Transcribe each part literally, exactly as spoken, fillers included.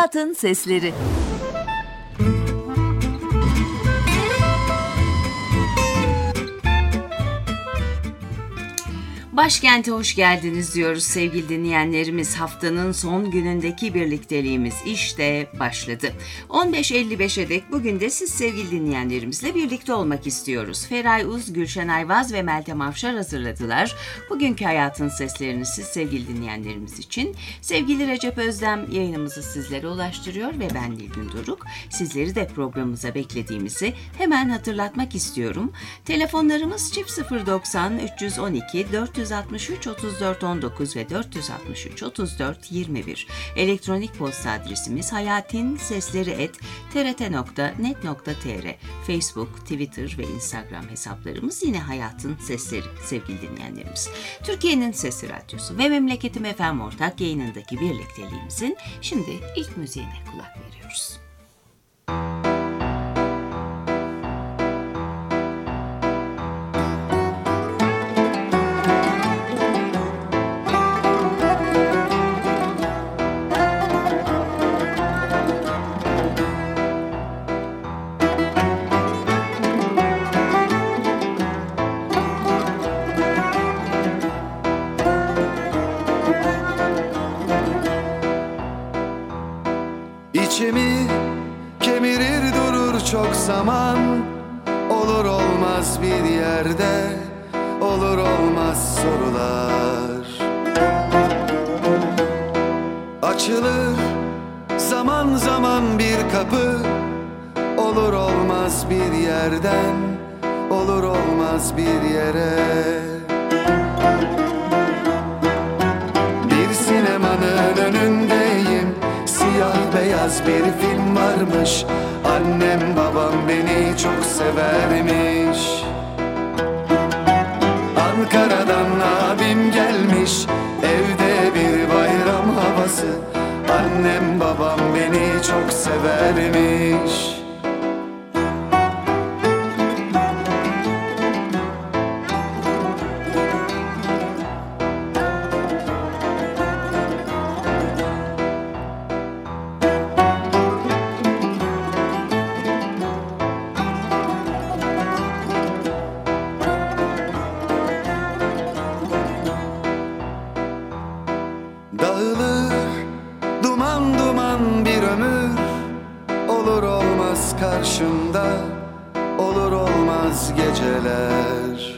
Hayatın Sesleri. Başkent'e hoş geldiniz diyoruz sevgili dinleyenlerimiz. Haftanın son günündeki birlikteliğimiz işte başladı. on beş elli beşe dek bugün de siz sevgili dinleyenlerimizle birlikte olmak istiyoruz. Feray Uz, Gülşen Ayvaz ve Meltem Afşar hazırladılar. Bugünkü Hayatın Seslerini siz sevgili dinleyenlerimiz için sevgili Recep Özdem yayınımızı sizlere ulaştırıyor ve ben Nilgün Doruk. Sizleri de programımıza beklediğimizi hemen hatırlatmak istiyorum. Telefonlarımız çift sıfır doksan üç yüz on iki dört yüz altmış üç otuz dört on dokuz ve dört yüz altmış üç otuz dört yirmi bir. Elektronik posta adresimiz hayatinsesleri et t r t nokta net nokta t r. Facebook, Twitter ve Instagram hesaplarımız yine Hayatın Sesleri sevgili dinleyenlerimiz. Türkiye'nin Sesi Radyosu ve Memleketim F M ortak yayınındaki birlikteliğimizin şimdi ilk müziğine kulak veriyoruz. İçimi kemirir durur çok zaman, olur olmaz bir yerde, olur olmaz sorular. Açılır zaman zaman bir kapı, olur olmaz bir yerden, olur olmaz bir yere. Bir sinemanın önündeyim, siyah beyaz bir film varmış. Annem babam beni çok severmiş. Ankara'dan abim gelmiş, evde bir bayram havası. Annem babam beni çok severmiş. Dağılır duman duman bir ömür, olur olmaz karşımda, olur olmaz geceler.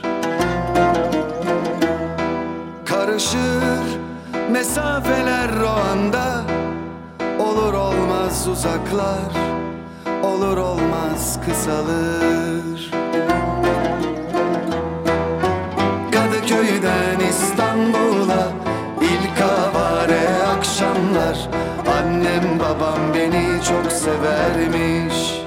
Karışır mesafeler o anda, olur olmaz uzaklar, olur olmaz kısalır. Kadıköy'den İstanbul'a İlk avare akşamlar, annem babam beni çok severmiş.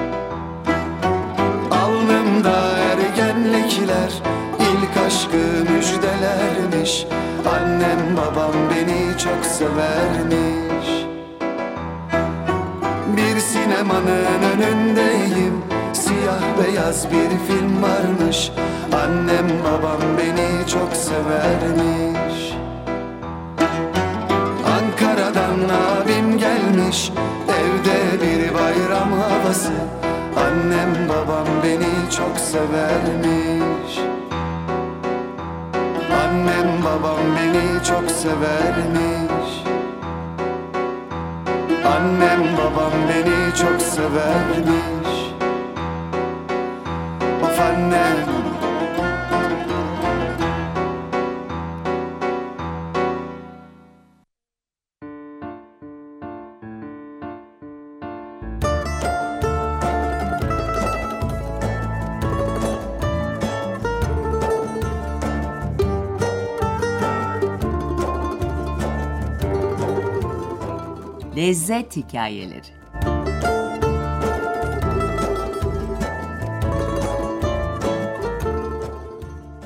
Alnımda ergenlikler, ilk aşkı müjdelermiş. Annem babam beni çok severmiş. Bir sinemanın önündeyim, siyah beyaz bir film varmış. Annem babam beni çok severmiş. Ankara'dan abim gelmiş, evde bir bayram havası. Annem babam beni çok severmiş. Annem babam beni çok severmiş. Annem babam beni çok severmiş. Of annem. Lezzet hikayeleri.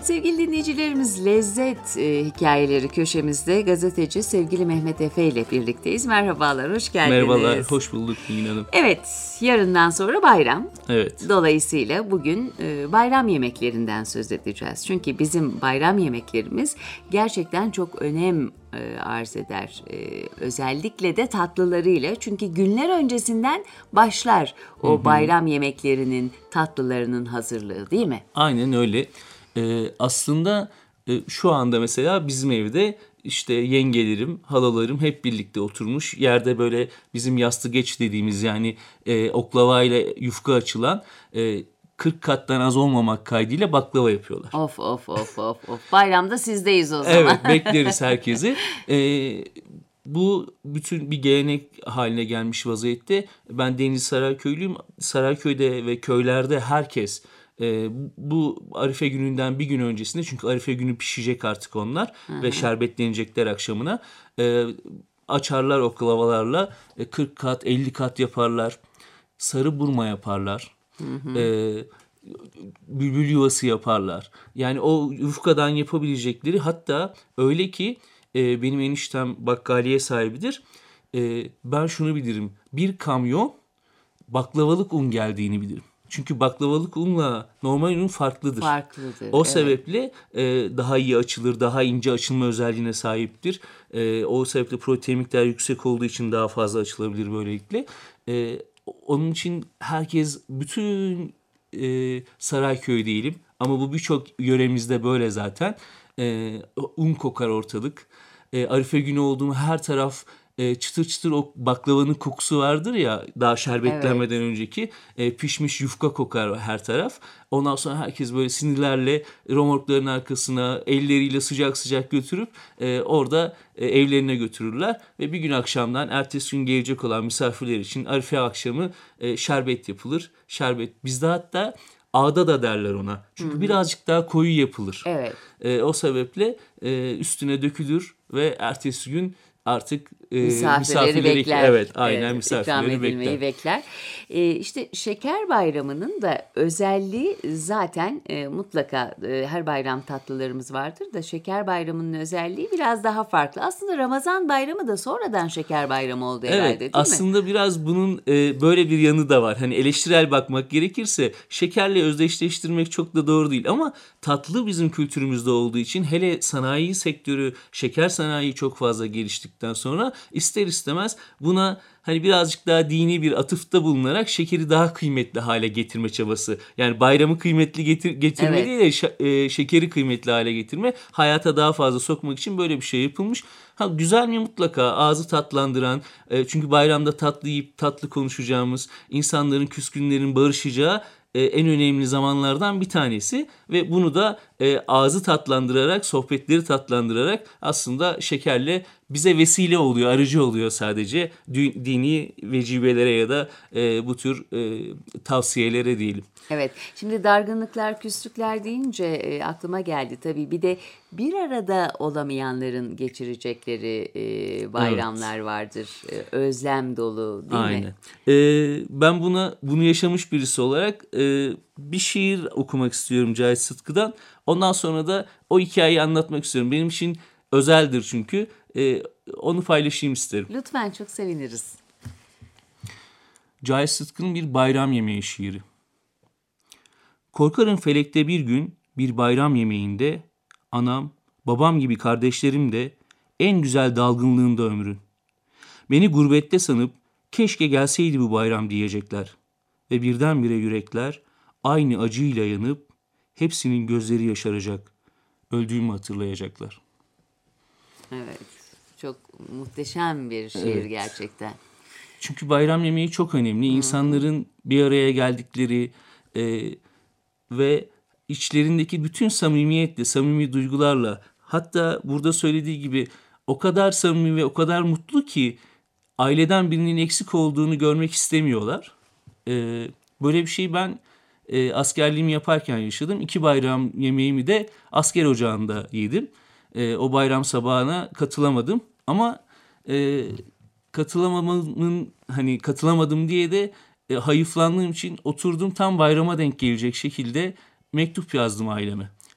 Sevgili dinleyicilerimiz, lezzet e, hikayeleri köşemizde gazeteci sevgili Mehmet Efe ile birlikteyiz. Merhabalar, hoş geldiniz. Merhabalar, hoş bulduk Nilgün Hanım. Evet, yarından sonra bayram. Evet. Dolayısıyla bugün e, bayram yemeklerinden söz edeceğiz. Çünkü bizim bayram yemeklerimiz gerçekten çok önem e, arz eder. E, özellikle de tatlılarıyla. Çünkü günler öncesinden başlar o hı hı. bayram yemeklerinin, tatlılarının hazırlığı, değil mi? Aynen öyle. Ee, aslında e, şu anda mesela bizim evde işte yengelerim, halalarım hep birlikte oturmuş. Yerde böyle bizim yastı geç dediğimiz, yani e, oklavayla yufka açılan e, kırk kattan az olmamak kaydıyla baklava yapıyorlar. Of of of of of. Bayramda sizdeyiz o zaman. Evet, bekleriz herkesi. Ee, bu bütün bir gelenek haline gelmiş vaziyette. Ben Denizli Sarayköylüyüm. Sarayköy'de ve köylerde herkes e, bu Arife gününden bir gün öncesinde, çünkü Arife günü pişecek artık onlar Hı-hı. ve şerbetlenecekler akşamına. E, açarlar oklavalarla e, kırk kat elli kat yaparlar. Sarı burma yaparlar. Hı e, bülbül yuvası yaparlar. Yani o yufkadan yapabilecekleri, hatta öyle ki e, benim eniştem bakkaliye sahibidir. E, ben şunu bilirim. Bir kamyon baklavalık un geldiğini bilirim. Çünkü baklavalık unla normal un farklıdır. Farklıdır. O evet. sebeple e, daha iyi açılır, daha ince açılma özelliğine sahiptir. E, o sebeple protein miktarı yüksek olduğu için daha fazla açılabilir böylelikle. E, onun için herkes, bütün e, Sarayköy değilim ama bu birçok yöremizde böyle zaten. E, un kokar ortalık. E, Arife günü olduğum her taraf e, çıtır çıtır, o baklavanın kokusu vardır ya, daha şerbetlenmeden evet. önceki e, pişmiş yufka kokar her taraf. Ondan sonra herkes böyle sinirlerle romorkların arkasına elleriyle sıcak sıcak götürüp e, orada e, evlerine götürürler. Ve bir gün akşamdan ertesi gün gelecek olan misafirler için Arife akşamı e, şerbet yapılır. Şerbet bizde hatta ağda da derler ona. Çünkü Hı-hı. birazcık daha koyu yapılır. Evet. E, o sebeple e, üstüne dökülür ve ertesi gün artık e, misafirleri, misafirleri bekler. Evet, aynen evet, misafirleri bekler. bekler. E, işte Şeker Bayramı'nın da özelliği zaten e, mutlaka e, her bayram tatlılarımız vardır da Şeker Bayramı'nın özelliği biraz daha farklı. Aslında Ramazan Bayramı da sonradan Şeker Bayramı oldu herhalde, evet, değil aslında mi? Aslında biraz bunun e, böyle bir yanı da var. Hani eleştirel bakmak gerekirse şekerle özdeşleştirmek çok da doğru değil. Ama tatlı bizim kültürümüzde olduğu için, hele sanayi sektörü, şeker sanayi çok fazla geliştikten sonra ister istemez buna hani birazcık daha dini bir atıfta bulunarak şekeri daha kıymetli hale getirme çabası. Yani bayramı kıymetli getir, getirme evet. değil de ş- e, şekeri kıymetli hale getirme, hayata daha fazla sokmak için böyle bir şey yapılmış. Ha, güzel mi? Mutlaka ağzı tatlandıran, e, çünkü bayramda tatlı yiyip tatlı konuşacağımız, insanların, küskünlerin barışacağı e, en önemli zamanlardan bir tanesi. Ve bunu da e, ağzı tatlandırarak, sohbetleri tatlandırarak aslında şekerle bize vesile oluyor, aracı oluyor sadece dini vecibelere ya da e, bu tür e, tavsiyelere diyelim. Evet, şimdi dargınlıklar, küslükler deyince e, aklıma geldi tabii. Bir de bir arada olamayanların geçirecekleri e, bayramlar evet. vardır. E, özlem dolu, değil Aynen. mi? Ee, ben buna bunu yaşamış birisi olarak e, bir şiir okumak istiyorum Cahit Sıtkı'dan. Ondan sonra da o hikayeyi anlatmak istiyorum. Benim için özeldir çünkü. E, onu paylaşayım isterim. Lütfen, çok seviniriz. Cahit Sıtkı'nın bir bayram yemeği şiiri. Korkarım felekte bir gün bir bayram yemeğinde anam, babam gibi kardeşlerim de en güzel dalgınlığında ömrün. Beni gurbette sanıp keşke gelseydi bu bayram diyecekler. Ve birdenbire yürekler aynı acıyla yanıp hepsinin gözleri yaşaracak. Öldüğümü hatırlayacaklar. Evet, çok muhteşem bir şiir evet. gerçekten. Çünkü bayram yemeği çok önemli. İnsanların bir araya geldikleri e, ve içlerindeki bütün samimiyetle, samimi duygularla, hatta burada söylediği gibi o kadar samimi ve o kadar mutlu ki aileden birinin eksik olduğunu görmek istemiyorlar. E, böyle bir şeyi ben e, askerliğimi yaparken yaşadım. İki bayram yemeğimi de asker ocağında yedim. E, o bayram sabahına katılamadım ama e, katılamamın hani katılamadım diye de e, hayıflandığım için oturdum, tam bayrama denk gelecek şekilde mektup yazdım aileme.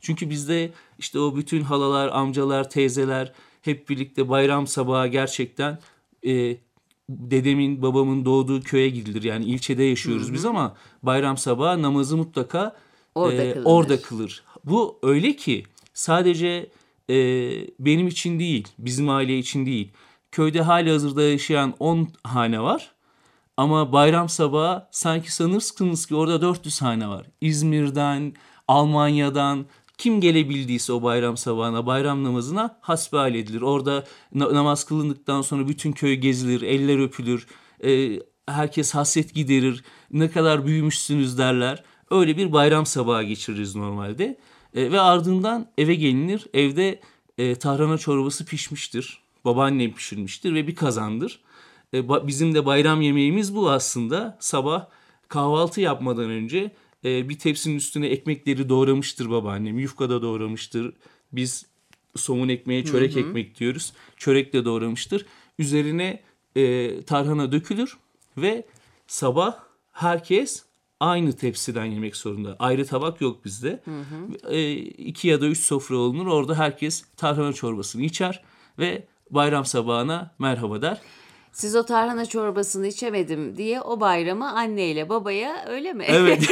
Çünkü bizde işte o bütün halalar, amcalar, teyzeler hep birlikte bayram sabahı gerçekten e, dedemin, babamın doğduğu köye gidilir. Yani ilçede yaşıyoruz biz ama bayram sabahı namazı mutlaka Orada e, kılınır. orada kılır. Bu öyle ki sadece e, benim için değil, bizim aile için değil. Köyde halihazırda yaşayan on hane var. Ama bayram sabahı sanki sanırsınız ki orada dört yüz hane var. İzmir'den, Almanya'dan kim gelebildiyse o bayram sabahına, bayram namazına hasbihal edilir. Orada na- namaz kılındıktan sonra bütün köy gezilir, eller öpülür. Ee, herkes hasret giderir. Ne kadar büyümüşsünüz derler. Öyle bir bayram sabahı geçiririz normalde. Ee, ve ardından eve gelinir. Evde e, tarhana çorbası pişmiştir. Babaannem pişirmiştir ve bir kazandır. Bizim de bayram yemeğimiz bu aslında. Sabah kahvaltı yapmadan önce bir tepsinin üstüne ekmekleri doğramıştır babaannem. Yufka da doğramıştır. Biz somun ekmeğe çörek hı hı. ekmek diyoruz. Çörek de doğramıştır. Üzerine e, tarhana dökülür ve sabah herkes aynı tepsiden yemek zorunda. Ayrı tabak yok bizde. Hı hı. E, iki ya da üç sofra olunur. Orada herkes tarhana çorbasını içer ve bayram sabahına merhaba der. Siz o tarhana çorbasını içemedim diye o bayramı anneyle babaya öyle mi? Evet.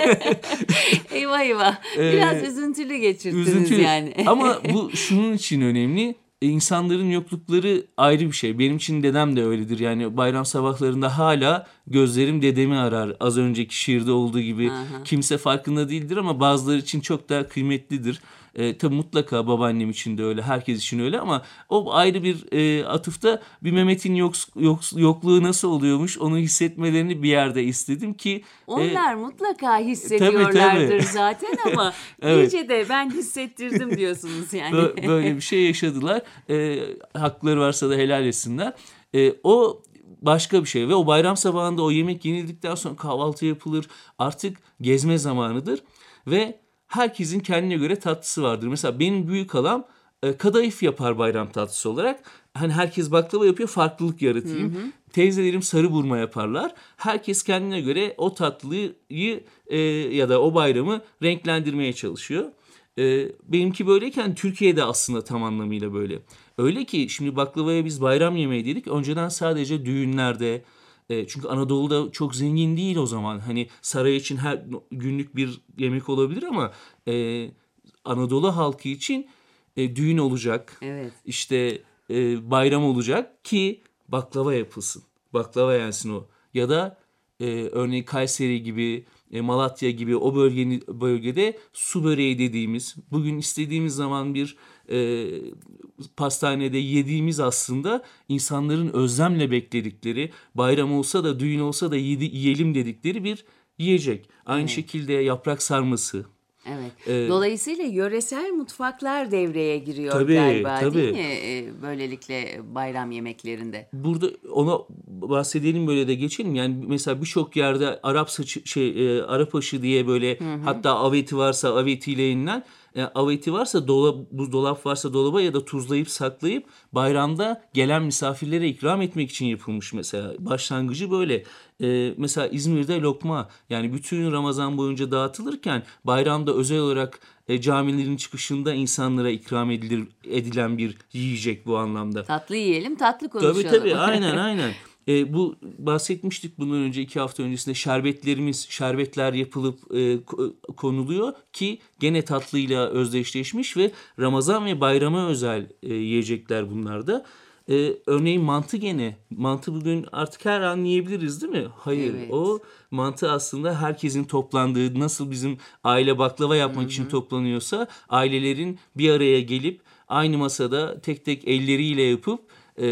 Eyvah eyvah. Biraz ee, üzüntülü geçirttiniz üzüntülü. Yani. Ama bu şunun için önemli. İnsanların yoklukları ayrı bir şey. Benim için dedem de öyledir. Yani bayram sabahlarında hala gözlerim dedemi arar. Az önceki şiirde olduğu gibi. Aha. Kimse farkında değildir ama bazıları için çok daha kıymetlidir. E, tabii mutlaka babaannem için de öyle, herkes için öyle ama o ayrı bir e, atıfta bir Mehmet'in yok, yok, yokluğu nasıl oluyormuş onu hissetmelerini bir yerde istedim ki. Onlar e, mutlaka hissediyorlardır tabii, tabii. zaten ama evet. iyice de ben hissettirdim diyorsunuz yani. Böyle bir şey yaşadılar. E, hakları varsa da helal etsinler. E, o başka bir şey ve o bayram sabahında o yemek yenildikten sonra kahvaltı yapılır. Artık gezme zamanıdır ve herkesin kendine göre tatlısı vardır. Mesela benim büyük halam e, kadayıf yapar bayram tatlısı olarak. Hani herkes baklava yapıyor, farklılık yaratayım. Hı hı. Teyzelerim sarı burma yaparlar. Herkes kendine göre o tatlıyı e, ya da o bayramı renklendirmeye çalışıyor. E, benimki böyleyken Türkiye'de aslında tam anlamıyla böyle. Öyle ki şimdi baklavaya biz bayram yemeği dedik. Önceden sadece düğünlerde... Çünkü Anadolu'da çok zengin değil o zaman. Hani saray için her günlük bir yemek olabilir ama e, Anadolu halkı için e, düğün olacak. Evet. İşte e, bayram olacak ki baklava yapılsın. Baklava yensin o. Ya da e, örneğin Kayseri gibi, e, Malatya gibi o bölgenin bölgede su böreği dediğimiz, bugün istediğimiz zaman bir e, pastanede yediğimiz aslında insanların özlemle bekledikleri, bayram olsa da düğün olsa da yedi, yiyelim dedikleri bir yiyecek. Aynı evet. şekilde yaprak sarması. Evet. Ee, Dolayısıyla yöresel mutfaklar devreye giriyor tabii, galiba tabii. değil mi? Ee, böylelikle bayram yemeklerinde. Burada ona bahsedelim böyle de geçelim. Yani mesela birçok yerde Arap saçı, şey e, Arap aşı diye böyle hı hı. hatta aveti varsa avetiyle yenilen e, aveti varsa dolap, buzdolap varsa dolaba ya da tuzlayıp saklayıp bayramda gelen misafirlere ikram etmek için yapılmış mesela. Başlangıcı böyle. Ee, mesela İzmir'de lokma yani bütün Ramazan boyunca dağıtılırken bayramda özel olarak e, camilerin çıkışında insanlara ikram edilir edilen bir yiyecek bu anlamda. Tatlı yiyelim, tatlı konuşalım. Tabii tabii aynen aynen. E, bu bahsetmiştik bundan önce iki hafta öncesinde şerbetlerimiz, şerbetler yapılıp e, konuluyor ki gene tatlıyla özdeşleşmiş ve Ramazan ve bayrama özel e, yiyecekler bunlar da. Ee, örneğin mantı gene. Mantı bugün artık her an yiyebiliriz değil mi? Hayır. Evet. O mantı aslında herkesin toplandığı, nasıl bizim aile baklava yapmak Hı-hı. için toplanıyorsa ailelerin bir araya gelip aynı masada tek tek elleriyle yapıp e,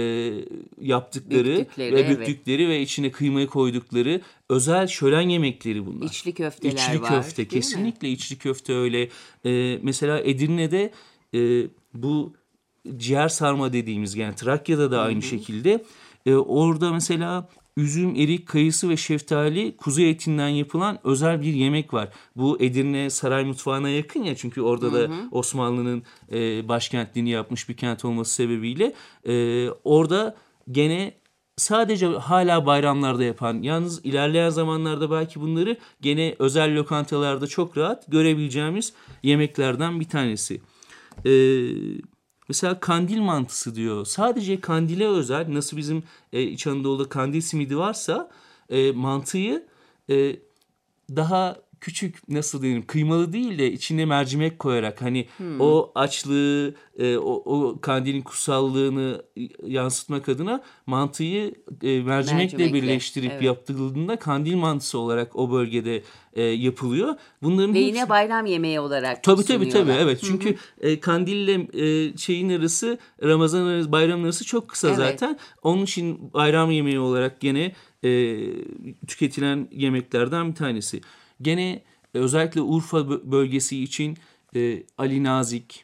yaptıkları büktükleri, ve büktükleri evet. ve içine kıymayı koydukları özel şölen yemekleri bunlar. İçli köfteler içli var. Köfte kesinlikle mi? içli köfte öyle. Ee, mesela Edirne'de e, bu ciğer sarma dediğimiz yani Trakya'da da aynı Hı-hı. şekilde e, orada mesela üzüm, erik, kayısı ve şeftali kuzu etinden yapılan özel bir yemek var. Bu Edirne saray mutfağına yakın ya çünkü orada Hı-hı. da Osmanlı'nın e, başkentliğini yapmış bir kent olması sebebiyle e, orada gene sadece hala bayramlarda yapan, yalnız ilerleyen zamanlarda belki bunları gene özel lokantalarda çok rahat görebileceğimiz yemeklerden bir tanesi. Ee, mesela kandil mantısı diyor. Sadece kandile özel, nasıl bizim e, İç Anadolu'da kandil simidi varsa e, mantıyı e, daha küçük, nasıl diyeyim, kıymalı değil de içine mercimek koyarak, hani hmm. o açlığı, e, o, o kandilin kutsallığını yansıtmak adına mantıyı e, mercimekle, mercimekle birleştirip evet. yaptırıldığında kandil mantısı olarak o bölgede e, yapılıyor. Bunların ve hepsi... yine bayram yemeği olarak tabii tabii tabii evet. Çünkü e, kandille e, şeyin arası, Ramazan arası, bayram arası çok kısa evet. zaten. Onun için bayram yemeği olarak gene e, tüketilen yemeklerden bir tanesi. Gene özellikle Urfa bölgesi için e, Ali Nazik,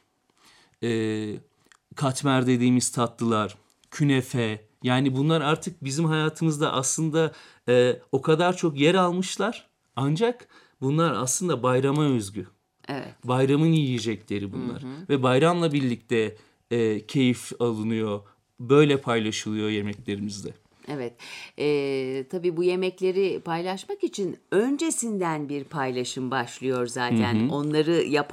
e, katmer dediğimiz tatlılar, künefe, yani bunlar artık bizim hayatımızda aslında e, o kadar çok yer almışlar. Ancak bunlar aslında bayrama özgü. Evet. Bayramın yiyecekleri bunlar. Hı hı. Ve bayramla birlikte e, keyif alınıyor, böyle paylaşılıyor yemeklerimizde. Evet, ee, tabii bu yemekleri paylaşmak için öncesinden bir paylaşım başlıyor zaten. Hı hı. Onları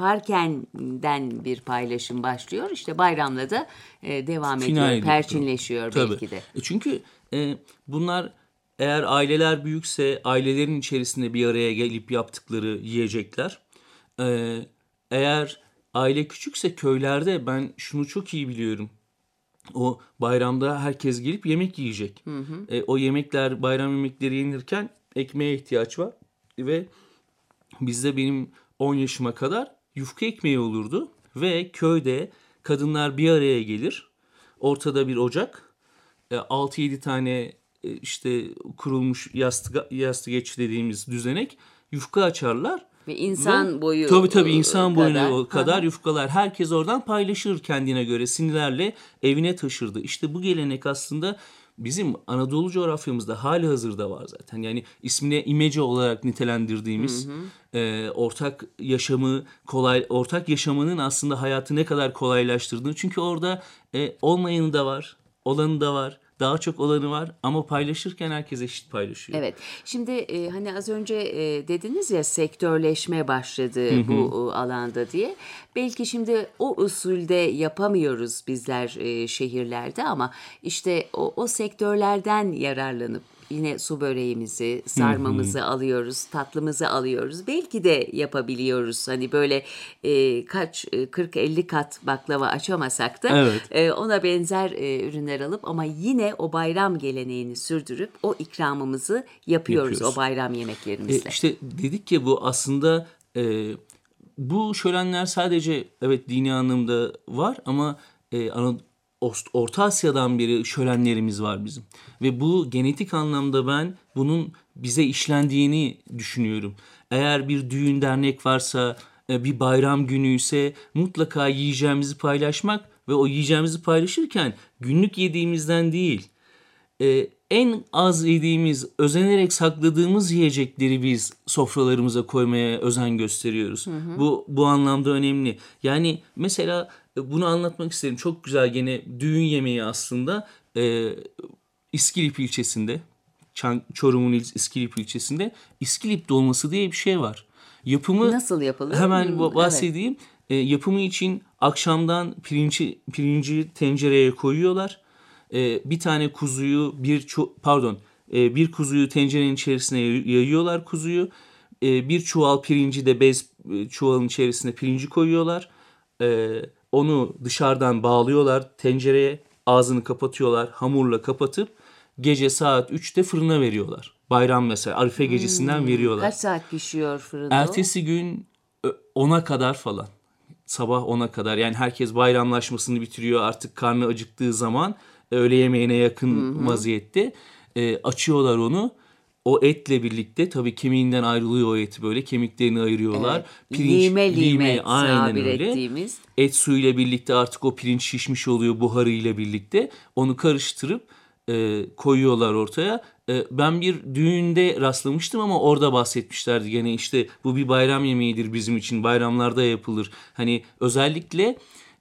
yaparkenden bir paylaşım başlıyor. İşte bayramla da e, devam Final ediyor, perçinleşiyor tabii. belki de. E çünkü e, bunlar, eğer aileler büyükse ailelerin içerisinde bir araya gelip yaptıkları yiyecekler. E, eğer aile küçükse köylerde, ben şunu çok iyi biliyorum. O bayramda herkes gelip yemek yiyecek. Hı hı. E, o yemekler, bayram yemekleri yenirken ekmeğe ihtiyaç var. Ve bizde benim on yaşıma kadar yufka ekmeği olurdu. Ve köyde kadınlar bir araya gelir. Ortada bir ocak. E, altı yedi tane e, işte kurulmuş yastık, yastıgeç dediğimiz düzenek yufka açarlar. Ve insan Ve, boyu tabii tabii insan boyu kadar, kadar yufkalar. Herkes oradan paylaşır kendine göre, sinirlerle evine taşırdı. İşte bu gelenek aslında bizim Anadolu coğrafyamızda hali hazırda var zaten. Yani ismine imece olarak nitelendirdiğimiz hı hı. E, ortak yaşamı kolay, ortak yaşamanın aslında hayatı ne kadar kolaylaştırdığını. Çünkü orada e, olmayanı da var, olanı da var. Daha çok olanı var ama paylaşırken herkes eşit paylaşıyor. Evet. Şimdi e, hani az önce e, dediniz ya, sektörleşme başladı hı hı. bu e, alanda diye. Belki şimdi o usulde yapamıyoruz bizler e, şehirlerde, ama işte o, o sektörlerden yararlanıp yine su böreğimizi, sarmamızı hı hı. alıyoruz, tatlımızı alıyoruz. Belki de yapabiliyoruz. Hani böyle e, kaç kırk elli kat baklava açamasak da evet. e, ona benzer e, ürünler alıp ama yine o bayram geleneğini sürdürüp o ikramımızı yapıyoruz, yapıyoruz. O bayram yemeklerimizle. E, işte dedik ya, bu aslında e, bu şölenler sadece evet dini anlamda var ama e, Anadolu Orta Asya'dan beri şölenlerimiz var bizim. Ve bu genetik anlamda ben bunun bize işlendiğini düşünüyorum. Eğer bir düğün dernek varsa, bir bayram günü ise mutlaka yiyeceğimizi paylaşmak ve o yiyeceğimizi paylaşırken günlük yediğimizden değil, en az yediğimiz, özenerek sakladığımız yiyecekleri biz sofralarımıza koymaya özen gösteriyoruz. Hı hı. Bu bu anlamda önemli. Yani mesela bunu anlatmak isterim. Çok güzel, gene düğün yemeği aslında e, İskilip ilçesinde, Çorum'un İskilip ilçesinde İskilip dolması diye bir şey var. Yapımı nasıl yapılır? Hemen hmm, bahsedeyim. Evet. E, yapımı için akşamdan pirinci pirinci tencereye koyuyorlar. E, bir tane kuzuyu bir çu- pardon e, bir kuzuyu tencerenin içerisine yayıyorlar kuzuyu. E, bir çuval pirinci de bez e, çuvalın içerisine pirinci koyuyorlar. E, onu dışarıdan bağlıyorlar tencereye, ağzını kapatıyorlar, hamurla kapatıp gece saat üçte fırına veriyorlar. Bayram mesela Arife gecesinden hmm, veriyorlar. Kaç saat pişiyor fırında? Ertesi gün ona kadar falan. Sabah ona kadar. Yani herkes bayramlaşmasını bitiriyor artık, karnı acıktığı zaman, öğle yemeğine yakın hı hı. vaziyette e, açıyorlar onu. O etle birlikte, tabii kemiğinden ayrılıyor o eti, böyle kemiklerini ayırıyorlar. Evet. Pirinç, lime lime aynen öyle. Ettiğimiz. Et suyuyla birlikte artık o pirinç şişmiş oluyor buharıyla birlikte. Onu karıştırıp e, koyuyorlar ortaya. E, ben bir düğünde rastlamıştım ama orada bahsetmişlerdi. Gene işte bu bir bayram yemeğidir bizim için. Bayramlarda yapılır. Hani özellikle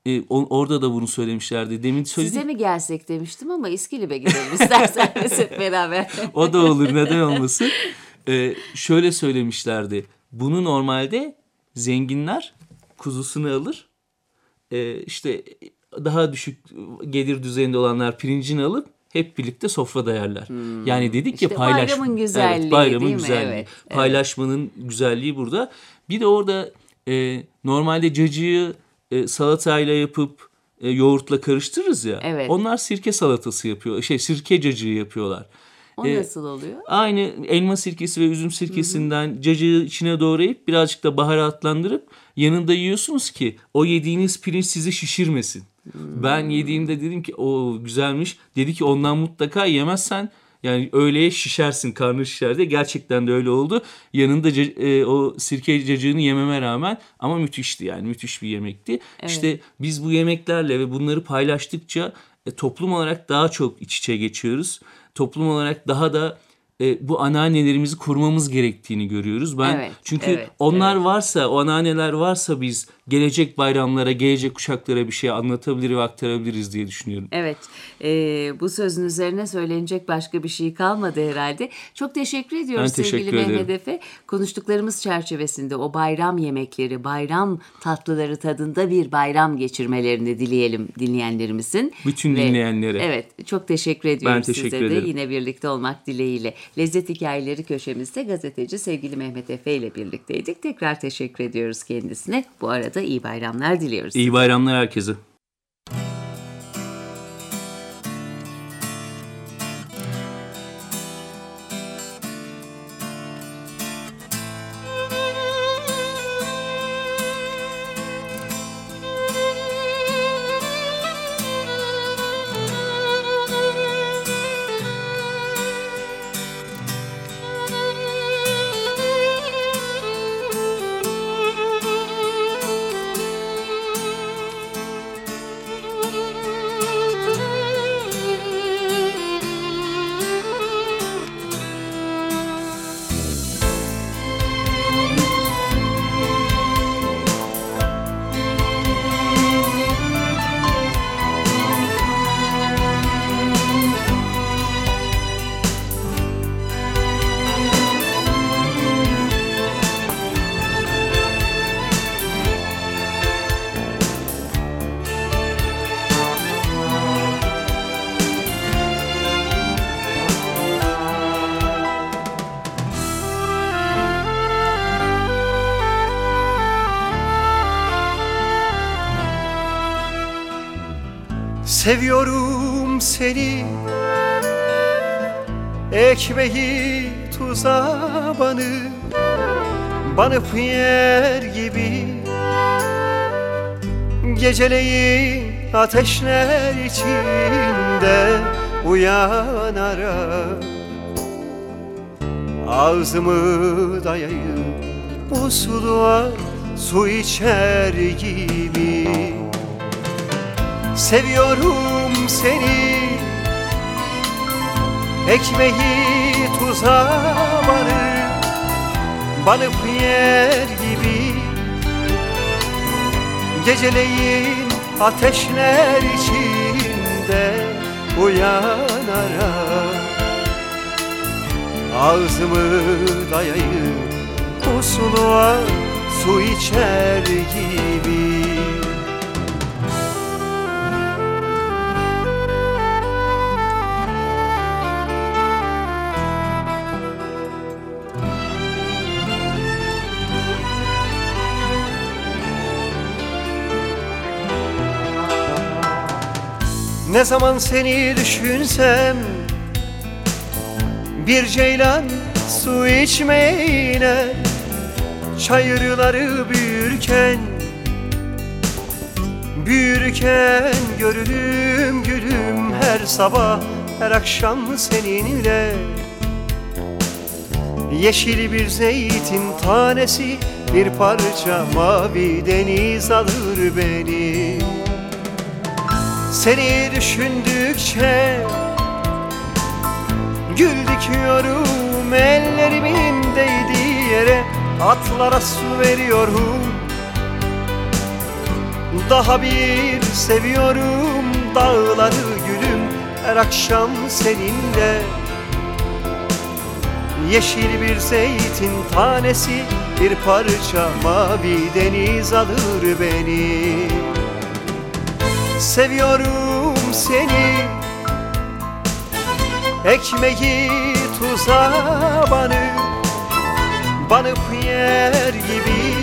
E, o, orada da bunu söylemişlerdi. Demin söyledim. Size mi gelsek demiştim ama İskilip'e gidelim isterseniz hep beraber. O da olur, neden olmasın. E, şöyle söylemişlerdi. Bunu normalde zenginler kuzusunu alır. E, işte daha düşük gelir düzeyinde olanlar pirincini alıp hep birlikte sofrada yerler. Hmm. Yani dedik işte ya paylaşma. Bayramın güzelliği, evet, bayramın değil mi? güzelliği. Evet, Paylaşmanın evet. güzelliği burada. Bir de orada e, normalde cacığı e, salatayla yapıp e, yoğurtla karıştırırız ya. Evet. Onlar sirke salatası yapıyor. Şey sirke cacığı yapıyorlar. O ee, nasıl oluyor? Aynı elma sirkesi ve üzüm sirkesinden Hı-hı. cacığı içine doğrayıp birazcık da baharatlandırıp yanında yiyorsunuz ki o yediğiniz pirinç sizi şişirmesin. Hmm. Ben yediğimde dedim ki o güzelmiş. Dedi ki ondan mutlaka yemezsen yani öğleye şişersin, karnın şişer diye. Gerçekten de öyle oldu. Yanında e, o sirke cacığını yememe rağmen ama müthişti yani müthiş bir yemekti. Evet. İşte biz bu yemeklerle ve bunları paylaştıkça e, toplum olarak daha çok iç içe geçiyoruz. Toplum olarak daha da e, bu anneannelerimizi korumamız gerektiğini görüyoruz. Ben evet, çünkü evet, onlar evet. varsa, o anneanneler varsa biz gelecek bayramlara, gelecek kuşaklara bir şey anlatabilir ve aktarabiliriz diye düşünüyorum. Evet, e, bu sözün üzerine söylenecek başka bir şey kalmadı herhalde. Çok teşekkür ediyoruz ben teşekkür sevgili ederim. Mehmet Efe. Konuştuklarımız çerçevesinde o bayram yemekleri, bayram tatlıları tadında bir bayram geçirmelerini dileyelim dinleyenlerimizin. Bütün ve, dinleyenlere. Evet, çok teşekkür ediyoruz ben teşekkür size ederim. de yine birlikte olmak dileğiyle. Lezzet Hikayeleri köşemizde gazeteci sevgili Mehmet Efe ile birlikteydik. Tekrar teşekkür ediyoruz kendisine. Bu arada iyi bayramlar diliyoruz. İyi bayramlar herkese. Seviyorum seni, ekmeği tuza banıp, banıp yer gibi. Geceleyin ateşler içinde uyanarak, ağzımı dayayıp musluğa su içer gibi. Seviyorum seni, ekmeği tuza banıp, banıp yer gibi. Geceleyin ateşler içinde uyanarak, ağzımı dayayıp musluğa su içer gibi. Ne zaman seni düşünsem, bir ceylan su içmeye iner. Çayırları büyürken, büyürken görürüm gülüm her sabah, her akşam seninle. Yeşil bir zeytin tanesi, bir parça mavi deniz alır beni. Seni düşündükçe gül dikiyorum, ellerimin değdiği yere atlara su veriyorum. Daha bir seviyorum dağları gülüm, her akşam seninle. Yeşil bir zeytin tanesi, bir parça mavi deniz alır beni. Seviyorum seni, ekmeği tuza banıp, banıp yer gibi.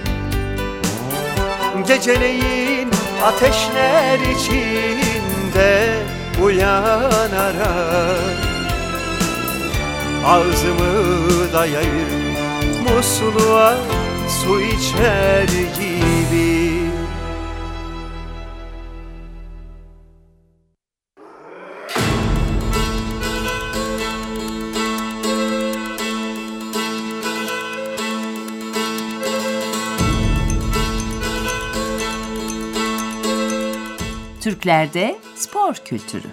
Geceleyin ateşler içinde uyanarak ağzımı dayayıp musluğa su içer gibi. Türklerde spor kültürü.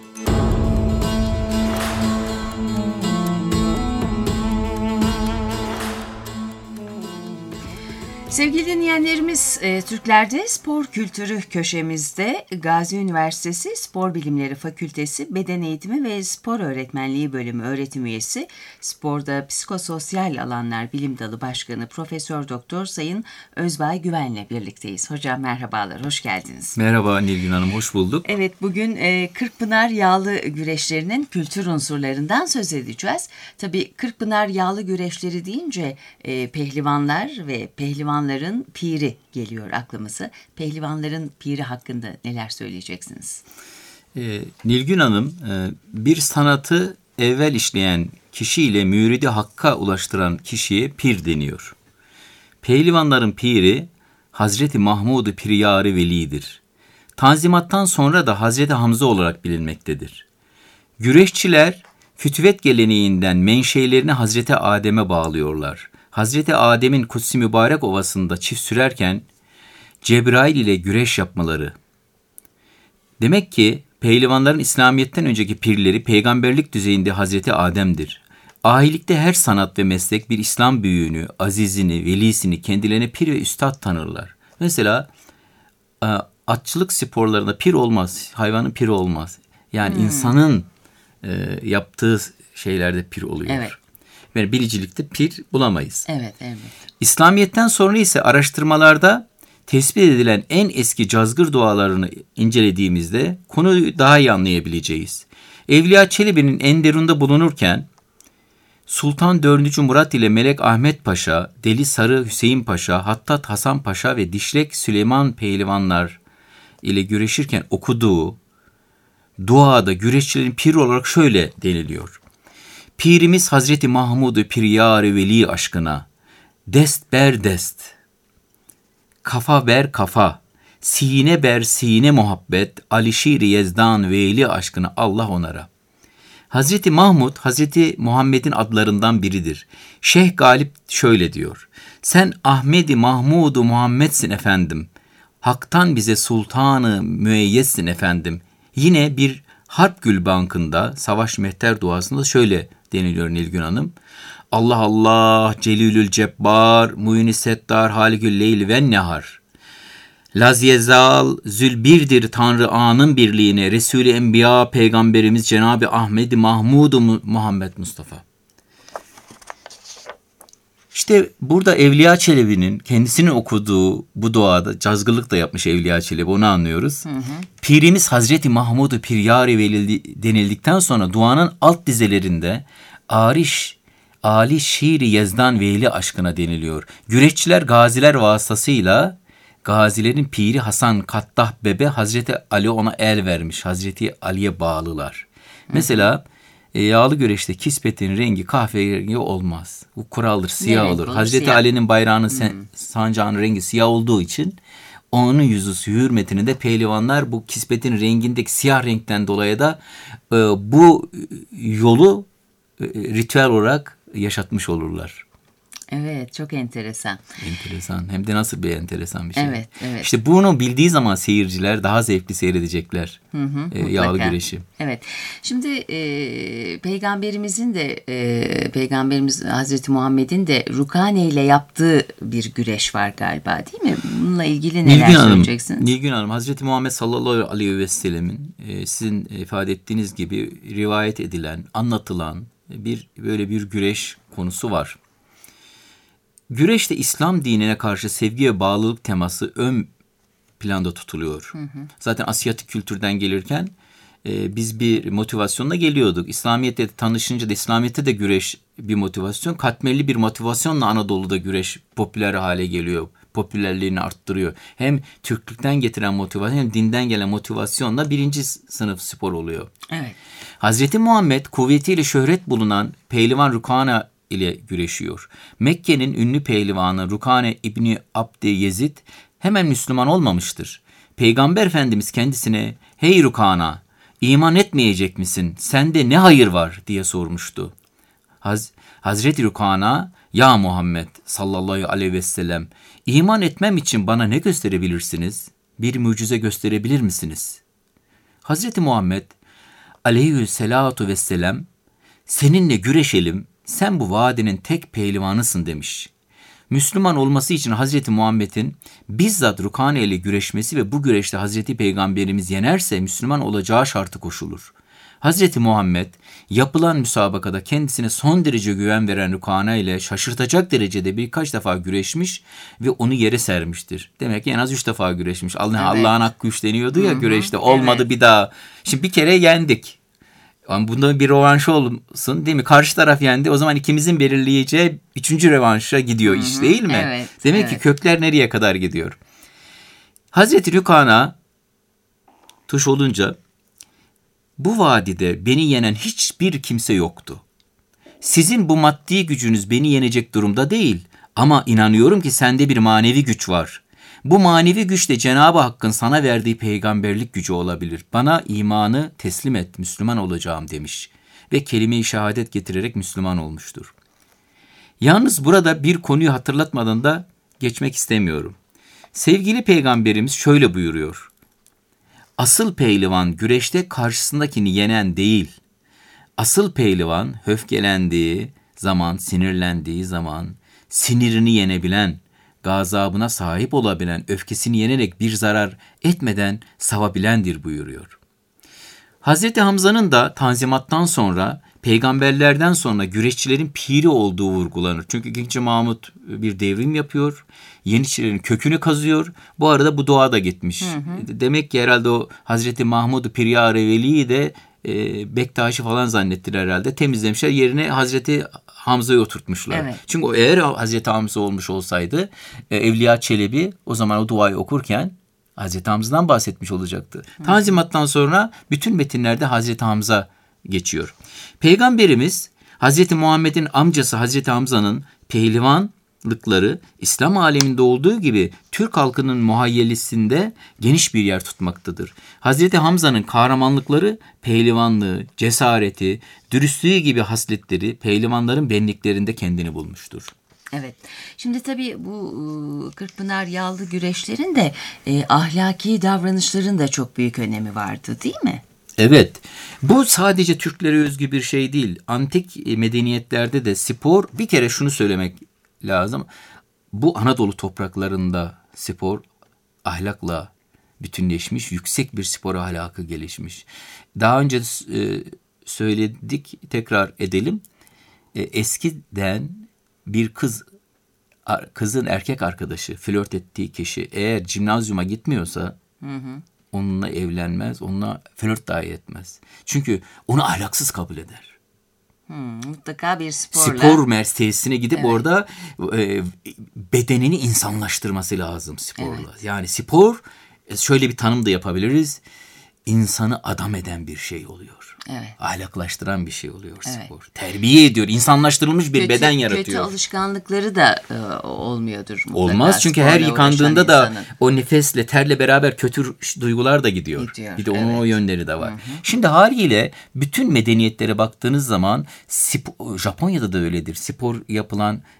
Sevgili dinleyenlerimiz, e, Türklerde Spor Kültürü köşemizde Gazi Üniversitesi Spor Bilimleri Fakültesi Beden Eğitimi ve Spor Öğretmenliği Bölümü öğretim üyesi, sporda psikososyal alanlar bilim dalı başkanı Profesör Doktor Sayın Özbay Güven'le birlikteyiz. Hocam merhabalar, hoş geldiniz. Merhaba Nilgün Hanım, hoş bulduk. Evet, bugün e, Kırkpınar yağlı güreşlerinin kültür unsurlarından söz edeceğiz. Tabii Kırkpınar yağlı güreşleri deyince e, pehlivanlar ve pehlivan Pehlivanların piri geliyor aklımıza. Pehlivanların piri hakkında neler söyleyeceksiniz? Ee, Nilgün Hanım, e, bir sanatı evvel işleyen kişiyle müridi hakka ulaştıran kişiye pir deniyor. Pehlivanların piri Hazreti Mahmud-u Piryar-ı Veli'dir. Tanzimattan sonra da Hazreti Hamza olarak bilinmektedir. Güreşçiler fütüvet geleneğinden menşeilerini Hazreti Adem'e bağlıyorlar. Hazreti Adem'in Kutsi Mübarek Ovası'nda çift sürerken Cebrail ile güreş yapmaları. Demek ki pehlivanların İslamiyet'ten önceki pirleri peygamberlik düzeyinde Hazreti Adem'dir. Ahilikte her sanat ve meslek bir İslam büyüğünü, azizini, velisini kendilerine pir ve üstad tanırlar. Mesela atçılık sporlarında pir olmaz, hayvanın piri olmaz. Yani hmm. insanın e, yaptığı şeylerde pir oluyor. Evet. Yani bilicilikte pir bulamayız. Evet, evet. İslamiyet'ten sonra ise araştırmalarda tespit edilen en eski cazgır dualarını incelediğimizde konuyu daha iyi anlayabileceğiz. Evliya Çelebi'nin Enderun'da bulunurken Sultan dördüncü. Murat ile Melek Ahmet Paşa, Deli Sarı Hüseyin Paşa, Hattat Hasan Paşa ve Dişlek Süleyman Pehlivanlar ile güreşirken okuduğu duada güreşçilerin piri olarak şöyle deniliyor. Pirimiz Hazreti Mahmud-u Piryar-ı Veli aşkına, dest ber dest, kafa ber kafa, sine ber sine muhabbet, Alişir-i Yezdan Veli aşkına Allah onara. Hazreti Mahmud, Hazreti Muhammed'in adlarından biridir. Şeyh Galip şöyle diyor. Sen Ahmedi Mahmud-u Muhammed'sin efendim. Hak'tan bize sultanı müeyyedsin efendim. Yine bir Harp Gül Bankı'nda, Savaş Mehter duasında şöyle deniliyor Nilgün Hanım. Allah Allah, Celilül Cebbar, Mu'in-i Settar, Halikül Leyl ve Nehar. Lazyezal, Zülbirdir Tanrı Anın birliğine, Resul-i Enbiya Peygamberimiz Cenab-ı Ahmed-i Mahmud-u Muhammed Mustafa. İşte burada Evliya Çelebi'nin kendisinin okuduğu bu duada cazgırlık da yapmış Evliya Çelebi, onu anlıyoruz. Hı hı. Pirimiz Hazreti Mahmud-u Piryar-ı Veli denildikten sonra duanın alt dizelerinde Ariş, Ali Şiir-i Yezdan Veli aşkına deniliyor. Güreşçiler gaziler vasıtasıyla gazilerin piri Hasan Kattah Bebe Hazreti Ali ona el vermiş. Hazreti Ali'ye bağlılar. Hı hı. Mesela E, yağlı güreşte kispetin rengi kahverengi olmaz. Bu kuraldır, siyah olur. olur. Hazreti siyah. Ali'nin bayrağının sen, hmm. sancağının rengi siyah olduğu için onun yüzü hürmetini de pehlivanlar bu kispetin rengindeki siyah renkten dolayı da e, bu yolu e, ritüel olarak yaşatmış olurlar. Evet, çok enteresan. Enteresan. Hem de nasıl bir enteresan bir şey. Evet, evet. İşte bunu bildiği zaman seyirciler daha zevkli seyredecekler. Hı hı, e, yağlı mutlaka. güreşi. Evet. Şimdi e, peygamberimizin de e, peygamberimiz Hazreti Muhammed'in de Rukane ile yaptığı bir güreş var galiba, değil mi? Bununla ilgili neler Nilgün Hanım, söyleyeceksiniz? Nilgün Hanım, Hazreti Muhammed sallallahu aleyhi ve sellemin e, sizin ifade ettiğiniz gibi rivayet edilen, anlatılan bir böyle bir güreş konusu var. Güreşte İslam dinine karşı sevgi ve bağlılık teması ön planda tutuluyor. Hı hı. Zaten Asyatik kültürden gelirken e, biz bir motivasyonla geliyorduk. İslamiyet'te tanışınca da İslamiyet'te de güreş bir motivasyon. Katmerli bir motivasyonla Anadolu'da güreş popüler hale geliyor. Popülerliğini arttırıyor. Hem Türklükten getiren motivasyon hem dinden gelen motivasyonla birinci sınıf spor oluyor. Evet. Hazreti Muhammed kuvvetiyle şöhret bulunan pehlivan Rukane ile güreşiyor. Mekke'nin ünlü pehlivanı Rukane İbni Abdi Yezid hemen Müslüman olmamıştır. Peygamber Efendimiz kendisine "Hey Rukana, iman etmeyecek misin? Sende ne hayır var?" diye sormuştu. Haz Hazreti Rukana, "Ya Muhammed sallallahu aleyhi ve sellem, iman etmem için bana ne gösterebilirsiniz? Bir mucize gösterebilir misiniz?" Hazreti Muhammed aleyhisselatu vesselam, "Seninle güreşelim, sen bu vadinin tek pehlivanısın" demiş. Müslüman olması için Hazreti Muhammed'in bizzat Rukane ile güreşmesi ve bu güreşte Hazreti Peygamberimiz yenerse Müslüman olacağı şartı koşulur. Hazreti Muhammed yapılan müsabakada kendisine son derece güven veren Rukane ile şaşırtacak derecede birkaç defa güreşmiş ve onu yere sermiştir. Demek ki en az üç defa güreşmiş. Allah, Evet. Allah'ın hakkı üç deniyordu ya, Hı hı, güreşte. Olmadı, evet. bir daha. Şimdi bir kere yendik. Ama bunda bir rövanş olsun, değil mi? Karşı taraf yendi. O zaman ikimizin belirleyeceği üçüncü rövanşa gidiyor Hı hı, iş, değil mi? evet, Demek evet. ki kökler nereye kadar gidiyor? Hazreti Rukana tuş olunca, "Bu vadide beni yenen hiçbir kimse yoktu. Sizin bu maddi gücünüz beni yenecek durumda değil. Ama inanıyorum ki sende bir manevi güç var. Bu manevi güç de Cenab-ı Hakk'ın sana verdiği peygamberlik gücü olabilir. Bana imanı teslim et, Müslüman olacağım" demiş. Ve kelime-i şehadet getirerek Müslüman olmuştur. Yalnız burada bir konuyu hatırlatmadan da geçmek istemiyorum. Sevgili Peygamberimiz şöyle buyuruyor: "Asıl pehlivan güreşte karşısındakini yenen değil. Asıl pehlivan öfkelendiği zaman, sinirlendiği zaman sinirini yenebilen, gazabına sahip olabilen, öfkesini yenerek bir zarar etmeden savabilendir" buyuruyor. Hazreti Hamza'nın da Tanzimat'tan sonra, peygamberlerden sonra güreşçilerin piri olduğu vurgulanır. Çünkü ikinci. Mahmut bir devrim yapıyor, Yeniçerilerin kökünü kazıyor. Bu arada bu dua da gitmiş. Hı hı. Demek ki herhalde o Hazreti Mahmud Piryar Veli'yi de e, Bektaşi falan zannettiler herhalde. Temizlemişler, yerine Hazreti Hamza'yı oturtmuşlar. Evet. Çünkü o eğer Hazreti Hamza olmuş olsaydı e, Evliya Çelebi o zaman o duayı okurken Hazreti Hamza'dan bahsetmiş olacaktı. Hı. Tanzimat'tan sonra bütün metinlerde Hazreti Hamza geçiyor. Peygamberimiz Hazreti Muhammed'in amcası Hazreti Hamza'nın pehlivanlıkları İslam aleminde olduğu gibi Türk halkının muhayyelisinde geniş bir yer tutmaktadır. Hazreti Hamza'nın kahramanlıkları, pehlivanlığı, cesareti, dürüstlüğü gibi hasletleri pehlivanların benliklerinde kendini bulmuştur. Evet. Şimdi tabii bu Kırkpınar yağlı güreşlerin de e, ahlaki davranışların da çok büyük önemi vardı, değil mi? Evet. Bu sadece Türklere özgü bir şey değil. Antik medeniyetlerde de spor, bir kere şunu söylemek lazım. Bu Anadolu topraklarında spor ahlakla bütünleşmiş, yüksek bir spor ahlakı gelişmiş. Daha önce e, söyledik, tekrar edelim. E, eskiden bir kız, kızın erkek arkadaşı, flört ettiği kişi eğer jimnazyuma gitmiyorsa hı hı. onunla evlenmez, onunla flört dahi etmez. Çünkü onu ahlaksız kabul eder. Hmm, mutlaka bir sporla. Spor merkezine gidip evet. orada e, bedenini insanlaştırması lazım sporla. Evet. Yani spor, şöyle bir tanım da yapabiliriz. İnsanı adam eden bir şey oluyor. Evet. Ahlaklaştıran bir şey oluyor spor. Evet. Terbiye ediyor. İnsanlaştırılmış bir kötü, beden yaratıyor. Kötü alışkanlıkları da e, olmuyordur. Olmaz çünkü her yıkandığında da insanın o nefesle, terle beraber kötü duygular da gidiyor. gidiyor bir de onun evet. o yönleri de var. Hı hı. Şimdi haliyle bütün medeniyetlere baktığınız zaman spor, Japonya'da da öyledir. Spor yapılan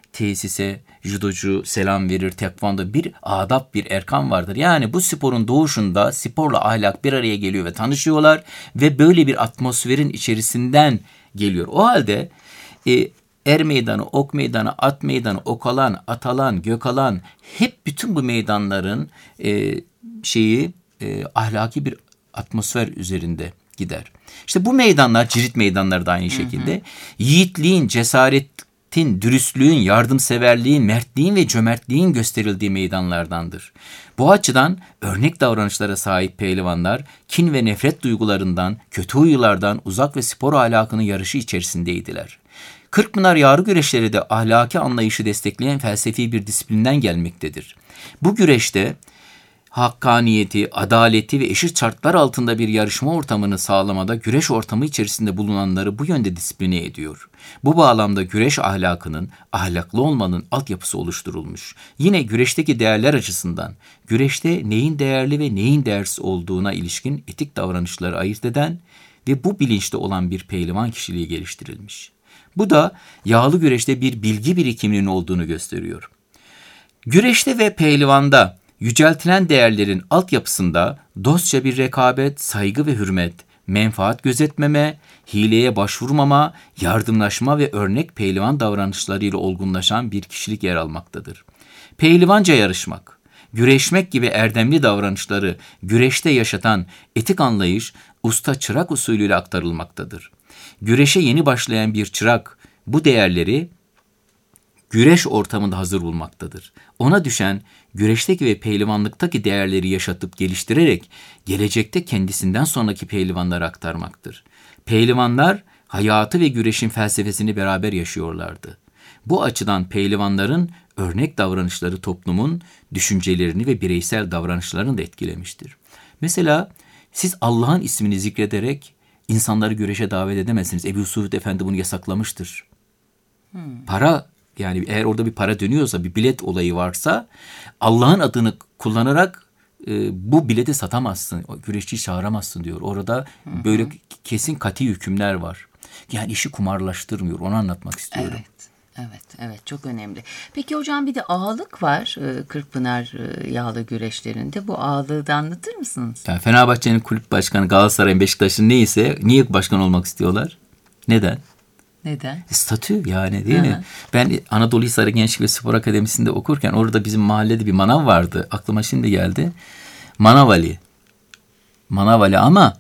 tesise judocu selam verir, tekvando bir adap, bir erkan vardır. Yani bu sporun doğuşunda sporla ahlak bir araya geliyor ve tanışıyorlar ve böyle bir atmosferin içerisinden geliyor. O halde e, er meydanı, ok meydanı, at meydanı, okalan, atalan, gökalan hep bütün bu meydanların e, şeyi e, ahlaki bir atmosfer üzerinde gider. İşte bu meydanlar, cirit meydanları da aynı şekilde, hı hı. yiğitliğin, cesaretin, dürüstlüğün, yardımseverliğin, mertliğin ve cömertliğin gösterildiği meydanlardandır. Bu açıdan örnek davranışlara sahip pehlivanlar, kin ve nefret duygularından, kötü huylardan uzak ve spor ahlakının yarışı içerisindeydiler. Kırkpınar yağrı güreşleri de ahlaki anlayışı destekleyen felsefi bir disiplinden gelmektedir. Bu güreşte hakkaniyeti, adaleti ve eşit şartlar altında bir yarışma ortamını sağlamada güreş ortamı içerisinde bulunanları bu yönde disipline ediyor. Bu bağlamda güreş ahlakının, ahlaklı olmanın altyapısı oluşturulmuş. Yine güreşteki değerler açısından güreşte neyin değerli ve neyin değersiz olduğuna ilişkin etik davranışları ayırt eden ve bu bilinçte olan bir pehlivan kişiliği geliştirilmiş. Bu da yağlı güreşte bir bilgi birikiminin olduğunu gösteriyor. Güreşte ve pehlivanda yüceltilen değerlerin altyapısında dostça bir rekabet, saygı ve hürmet, menfaat gözetmeme, hileye başvurmama, yardımlaşma ve örnek pehlivan davranışlarıyla olgunlaşan bir kişilik yer almaktadır. Pehlivanca yarışmak, güreşmek gibi erdemli davranışları güreşte yaşatan etik anlayış usta çırak usulüyle aktarılmaktadır. Güreşe yeni başlayan bir çırak bu değerleri güreş ortamında hazır bulmaktadır. Ona düşen güreşteki ve pehlivanlıktaki değerleri yaşatıp geliştirerek gelecekte kendisinden sonraki pehlivanlara aktarmaktır. Pehlivanlar hayatı ve güreşin felsefesini beraber yaşıyorlardı. Bu açıdan pehlivanların örnek davranışları toplumun düşüncelerini ve bireysel davranışlarını da etkilemiştir. Mesela siz Allah'ın ismini zikrederek insanları güreşe davet edemezsiniz. Ebu Suud Efendi bunu yasaklamıştır. Hmm. Para, yani eğer orada bir para dönüyorsa, bir bilet olayı varsa Allah'ın adını kullanarak e, bu bileti satamazsın, güreşçiyi çağıramazsın diyor. Orada hı hı. böyle kesin kati hükümler var. Yani işi kumarlaştırmıyor, onu anlatmak istiyorum. Evet. Evet, evet çok önemli. Peki hocam bir de ağalık var Kırkpınar yağlı güreşlerinde. Bu ağalığı da anlatır mısınız? Yani Fenerbahçe'nin kulüp başkanı, Galatasaray'ın, Beşiktaş'ın neyse niye başkan olmak istiyorlar? Neden? Neden? Statü yani değil Hı-hı. mi? Ben Anadolu Hisarı Gençlik ve Spor Akademisi'nde okurken orada bizim mahallede bir manav vardı. Aklıma şimdi geldi. Manav Ali. Manav Ali ama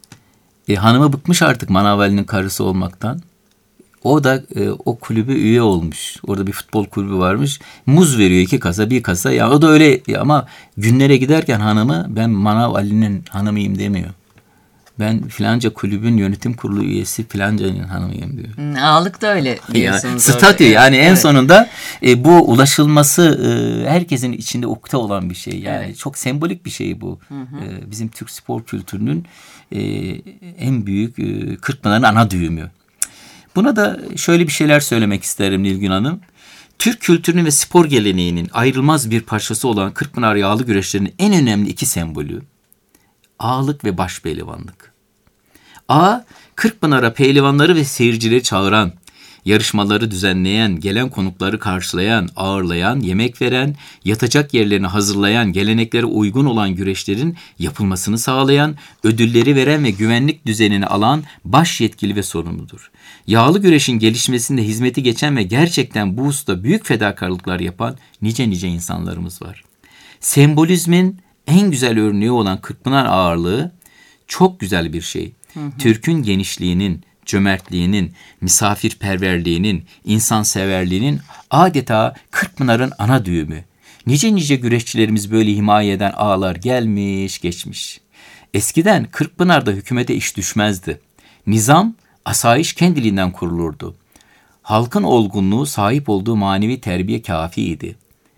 e, hanımı bıkmış artık Manav Ali'nin karısı olmaktan. O da e, o kulübü üye olmuş. Orada bir futbol kulübü varmış. Muz veriyor iki kasa, bir kasa. Yani o da öyle ama günlere giderken hanımı ben Manav Ali'nin hanımıyım demiyor. Ben filanca kulübün yönetim kurulu üyesi filancanın hanımıyım diyor. Hmm, ağalık da öyle diyorsunuz. Yani, statü yani evet, en evet. sonunda e, bu ulaşılması e, herkesin içinde ukde olan bir şey. Yani evet. çok sembolik bir şey bu. Hı hı. E, bizim Türk spor kültürünün e, en büyük e, Kırkpınar'ın ana düğümü. Buna da şöyle bir şeyler söylemek isterim Nilgün Hanım. Türk kültürünün ve spor geleneğinin ayrılmaz bir parçası olan Kırkpınar yağlı güreşlerinin en önemli iki sembolü ağalık ve baş pehlivanlık. Ağa, Kırkpınar'a pehlivanları ve seyircileri çağıran, yarışmaları düzenleyen, gelen konukları karşılayan, ağırlayan, yemek veren, yatacak yerlerini hazırlayan, geleneklere uygun olan güreşlerin yapılmasını sağlayan, ödülleri veren ve güvenlik düzenini alan baş yetkili ve sorumludur. Yağlı güreşin gelişmesinde hizmeti geçen ve gerçekten bu hususta büyük fedakarlıklar yapan nice nice insanlarımız var. Sembolizmin en güzel örneği olan Kırkpınar ağırlığı çok güzel bir şey. Hı hı. Türk'ün genişliğinin, cömertliğinin, misafirperverliğinin, insanseverliğinin adeta Kırkpınar'ın ana düğümü. Nice nice güreşçilerimiz böyle himaye eden ağalar gelmiş geçmiş. Eskiden Kırkpınar'da hükümete iş düşmezdi. Nizam, asayiş kendiliğinden kurulurdu. Halkın olgunluğu sahip olduğu manevi terbiye kâfiydi.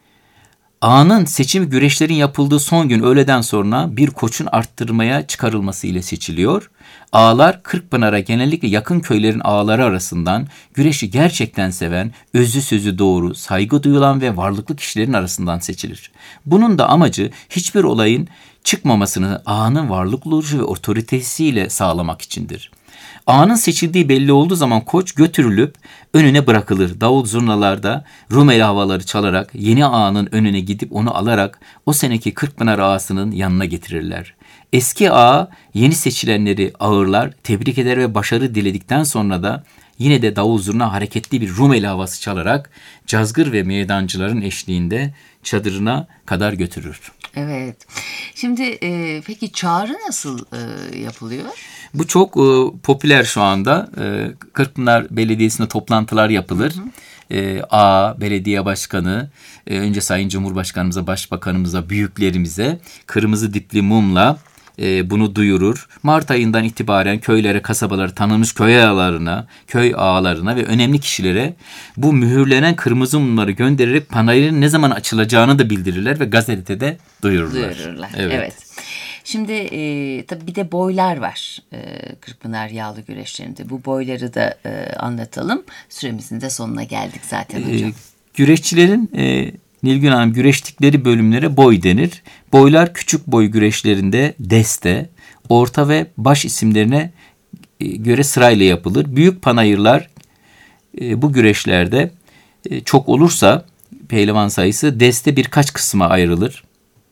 Ağanın seçimi güreşlerin yapıldığı son gün öğleden sonra bir koçun arttırmaya çıkarılması ile seçiliyor. Ağalar Kırkpınar'a genellikle yakın köylerin ağaları arasından güreşi gerçekten seven, özü sözü doğru, saygı duyulan ve varlıklı kişilerin arasından seçilir. Bunun da amacı hiçbir olayın çıkmamasını ağanın varlıklı oluşu ve otoritesiyle sağlamak içindir. Ağanın seçildiği belli olduğu zaman koç götürülüp önüne bırakılır. Davul zurnalarda Rumeli havaları çalarak yeni ağanın önüne gidip onu alarak o seneki Kırkpınar ağasının yanına getirirler. Eski ağa yeni seçilenleri ağırlar, tebrik eder ve başarı diledikten sonra da yine de davul zurna hareketli bir Rumeli havası çalarak cazgır ve meydancıların eşliğinde çadırına kadar götürür. Evet. Şimdi e, peki çağrı nasıl e, yapılıyor? Bu çok e, popüler şu anda. E, Kırkpınar Belediyesi'nde toplantılar yapılır. Hı hı. E, A, belediye başkanı, e, önce Sayın Cumhurbaşkanımıza, Başbakanımıza, büyüklerimize kırmızı dipli mumla e, bunu duyurur. Mart ayından itibaren köylere, kasabalara, tanınmış köy ağalarına, köy ağalarına ve önemli kişilere bu mühürlenen kırmızı mumları göndererek panayırın ne zaman açılacağını da bildirirler ve gazetede duyururlar. Duyururlar. Evet. Evet. Şimdi e, tabii bir de boylar var e, Kırkpınar yağlı güreşlerinde. Bu boyları da e, anlatalım. Süremizin de sonuna geldik zaten hocam. E, güreşçilerin e, Nilgün Hanım güreştikleri bölümlere boy denir. Boylar küçük boy güreşlerinde deste, orta ve baş isimlerine e, göre sırayla yapılır. Büyük panayırlar e, bu güreşlerde e, çok olursa pehlivan sayısı deste birkaç kısma ayrılır.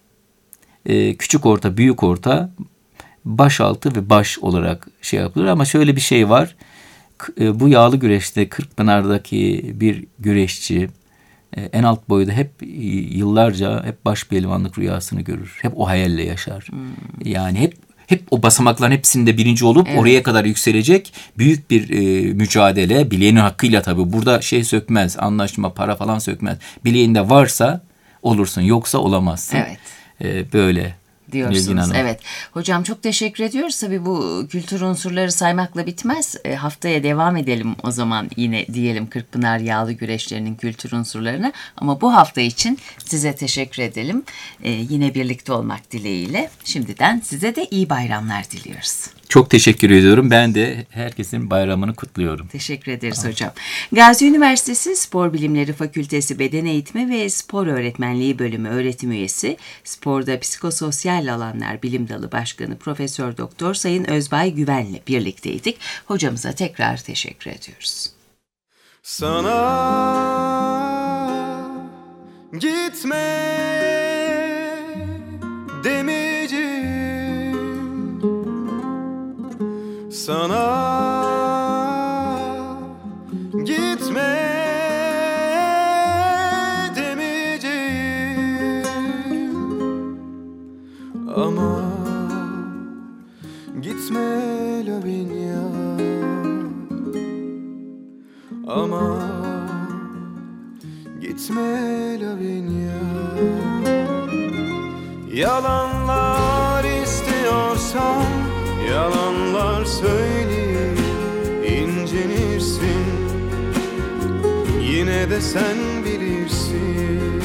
Ee, küçük orta, büyük orta, baş altı ve baş olarak şey yapılır. Ama şöyle bir şey var. K- bu yağlı güreşte Kırkpınar'daki bir güreşçi e, en alt boyda hep yıllarca hep baş pehlivanlık rüyasını görür. Hep o hayalle yaşar. Hmm. Yani hep hep o basamakların hepsinde birinci olup evet. oraya kadar yükselecek büyük bir e, mücadele. Bileğinin hakkıyla tabii. Burada şey sökmez, anlaşma, para falan sökmez. Bileğinde varsa olursun, yoksa olamazsın. Evet. Böyle diyorsunuz. Evet. Hocam çok teşekkür ediyoruz. Tabii bu kültür unsurları saymakla bitmez. E, haftaya devam edelim o zaman yine diyelim Kırkpınar yağlı güreşlerinin kültür unsurlarına. Ama bu hafta için size teşekkür edelim. E, yine birlikte olmak dileğiyle. Şimdiden size de iyi bayramlar diliyoruz. Çok teşekkür ediyorum. Ben de herkesin bayramını kutluyorum. Teşekkür ederiz tamam. hocam. Gazi Üniversitesi Spor Bilimleri Fakültesi Beden Eğitimi ve Spor Öğretmenliği Bölümü öğretim üyesi, sporda psikososyal alanlar bilim dalı başkanı Profesör Doktor Sayın Özbay Güven'le birlikteydik. Hocamıza tekrar teşekkür ediyoruz. Sana gitme demeyeceğim. Sana gitme demeyeceğim. Ama gitme Lavinia. Ama gitme Lavinia. Yalanlar istiyorsan yalanlar söyleyip incinirsin. Yine de sen bilirsin.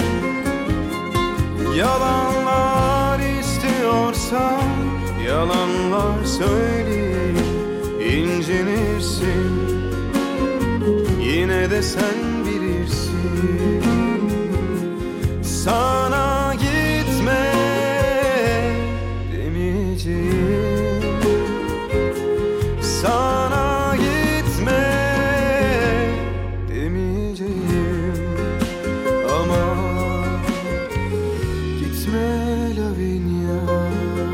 Yalanlar istiyorsan yalanlar söyleyip incinirsin. Yine de sen bilirsin. Sana gitme demeyeceğim. Sana gitme demeyeceğim. Ama gitme Lavinia.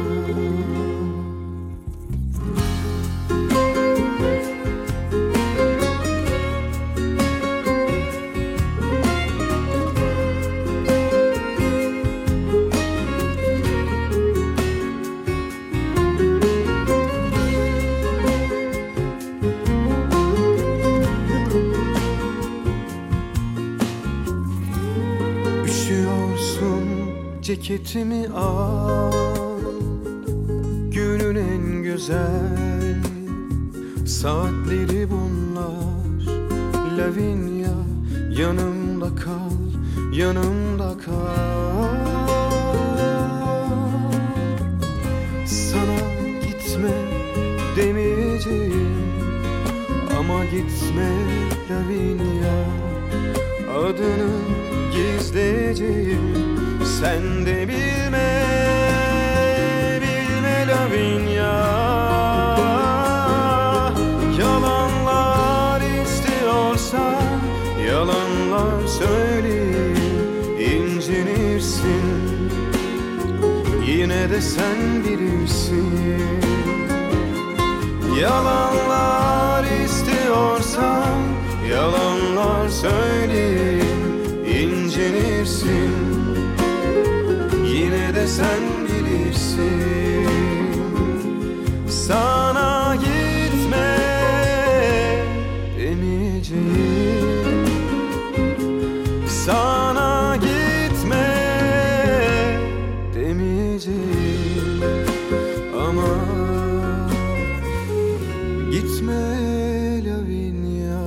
Ceketimi al, günün en güzel saatleri bunlar. Lavinia, yanımda kal, yanımda kal. Sana gitme demeyeceğim. Ama gitme Lavinia, adını gizleyeceğim. Sen de bilme, bilme Lavinia. söyleyeyim incinirsin, yine de sen bilirsin. Yalanlar istiyorsan yalanlar söyleyeyim incinirsin, yine de sen bilirsin. Sana gitme demeyeceğim, sana gitme demeyeceğim, ama gitme Lavinia.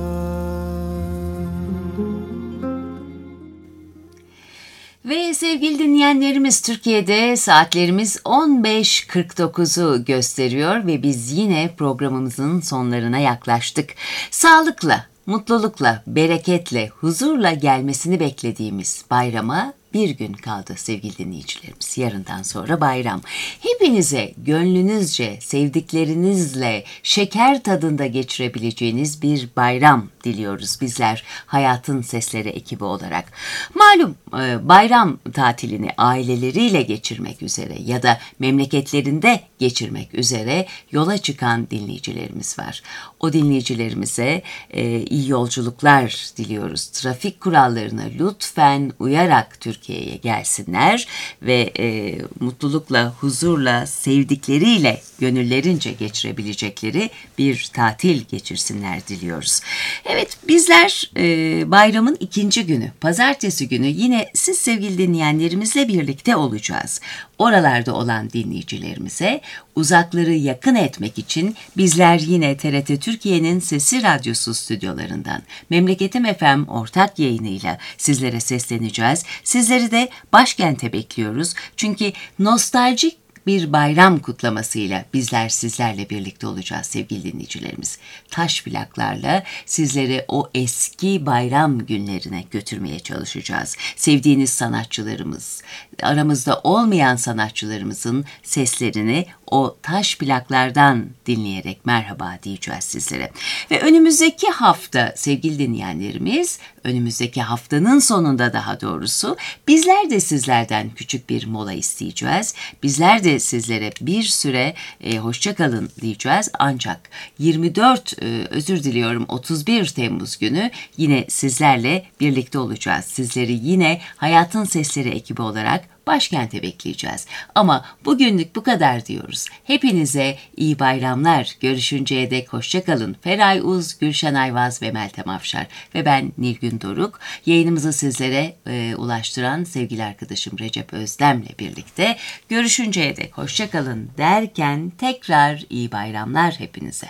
Ve sevgili dinleyenlerimiz, Türkiye'de saatlerimiz on beş kırk dokuzu gösteriyor ve biz yine programımızın sonlarına yaklaştık. Sağlıkla, mutlulukla, bereketle, huzurla gelmesini beklediğimiz bayrama bir gün kaldı sevgili dinleyicilerimiz. Yarından sonra bayram. Hepinize gönlünüzce, sevdiklerinizle şeker tadında geçirebileceğiniz bir bayram diliyoruz bizler Hayatın Sesleri ekibi olarak. Malum bayram tatilini aileleriyle geçirmek üzere ya da memleketlerinde geçirmek üzere yola çıkan dinleyicilerimiz var. O dinleyicilerimize e, iyi yolculuklar diliyoruz. Trafik kurallarına lütfen uyarak Türkiye'ye gelsinler ve e, mutlulukla, huzurla, sevdikleriyle gönüllerince geçirebilecekleri bir tatil geçirsinler diliyoruz. Evet, bizler e, bayramın ikinci günü, pazartesi günü yine siz sevgili dinleyenlerimizle birlikte olacağız. Oralarda olan dinleyicilerimize uzakları yakın etmek için bizler yine T R T Türkiye'nin Sesi Radyosu stüdyolarından Memleketim F M ortak yayınıyla sizlere sesleneceğiz. Sizleri de başkente bekliyoruz. Çünkü nostaljik bir bayram kutlamasıyla bizler sizlerle birlikte olacağız sevgili dinleyicilerimiz. Taş plaklarla sizleri o eski bayram günlerine götürmeye çalışacağız. Sevdiğiniz sanatçılarımız, aramızda olmayan sanatçılarımızın seslerini o taş plaklardan dinleyerek merhaba diyeceğiz sizlere. Ve önümüzdeki hafta sevgili dinleyenlerimiz, önümüzdeki haftanın sonunda daha doğrusu bizler de sizlerden küçük bir mola isteyeceğiz. Bizler de sizlere bir süre e, hoşça kalın diyeceğiz. Ancak yirmi dört e, özür diliyorum otuz bir Temmuz günü yine sizlerle birlikte olacağız. Sizleri yine Hayatın Sesleri ekibi olarak başkente bekleyeceğiz. Ama bugünlük bu kadar diyoruz. Hepinize iyi bayramlar. Görüşünceye dek hoşça kalın. Feray Uz, Gülşen Ayvaz ve Meltem Afşar ve ben Nilgün Doruk. Yayınımızı sizlere e, ulaştıran sevgili arkadaşım Recep Özlem'le birlikte görüşünceye dek hoşça kalın derken tekrar iyi bayramlar hepinize.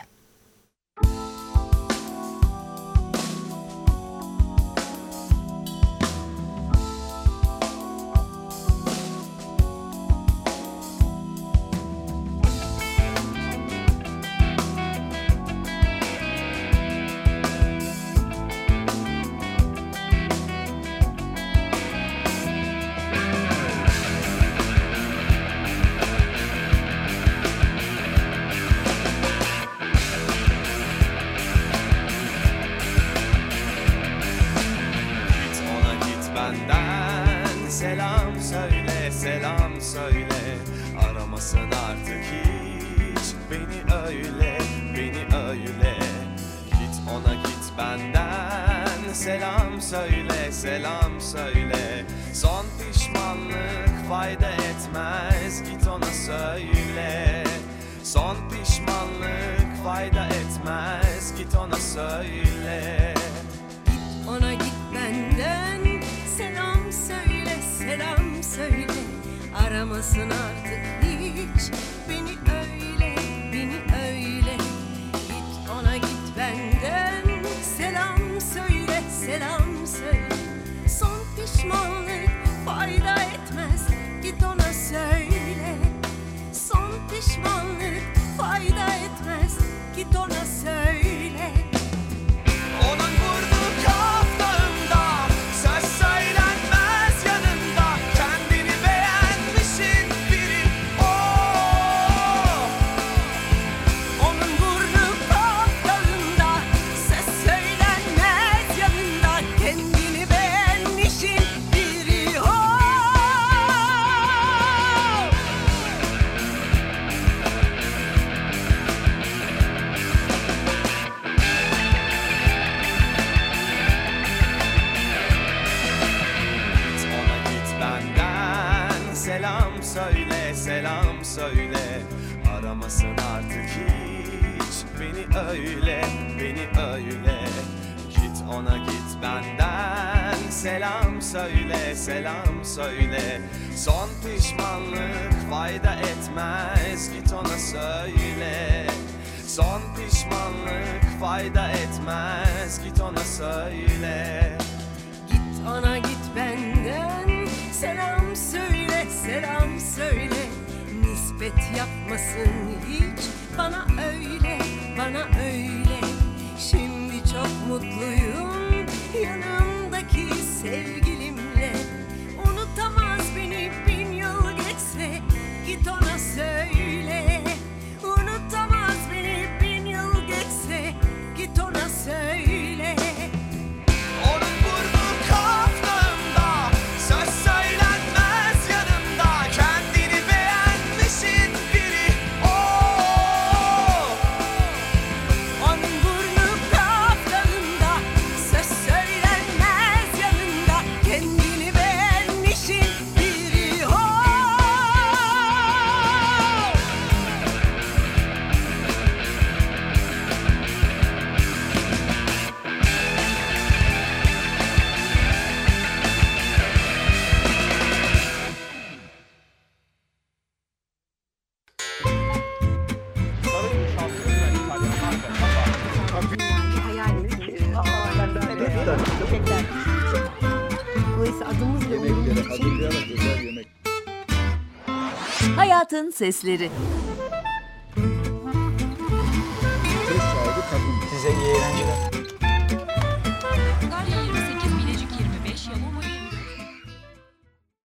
Selam söyle, selam söyle, aramasın artık hiç beni öyle, beni öyle. Git ona git benden, selam söyle, selam söyle. Son pişmanlık fayda etmez, git ona söyle. Son pişmanlık fayda etmez, git ona söyle. Git ona git benden, selam söyle, selam söyle. Aramasın artık hiç beni öyle, beni öyle. Git ona git benden, selam söyle, selam söyle. Son pişmanlık fayda etmez, git ona söyle. Son pişmanlık fayda etmez, git ona söyle. Onun vurdu kaftağında, söz söylenmez yanında. Kendini beğenmişin biri o. Onun burnu kaftağında, söz söylenmez yanında. Kendini beğenmişin söyle, selam söyle. Aramasın artık hiç beni öyle, beni öyle. Git ona git benden, selam söyle, selam söyle. Son pişmanlık fayda etmez, git ona söyle. Son pişmanlık fayda etmez, git ona söyle. Git ona git benden, selam söyle, selam söyle. Nispet yapmasın hiç bana öyle, bana öyle. Şimdi çok mutluyum yanımdaki sevgilimle. Unutamaz beni bin yıl geçse, git ona söyle. Unutamaz beni bin yıl geçse, git ona söyle. Onun burnu kaflığımda, söz söylenmez yanımda. Kendini beğenmişin biri o. Onun burnu kaftanında, söz söylenmez yanında. Kendini beğenmişin biri o. Dolayısıyla adımızla uyumlu için Hayatın Sesleri.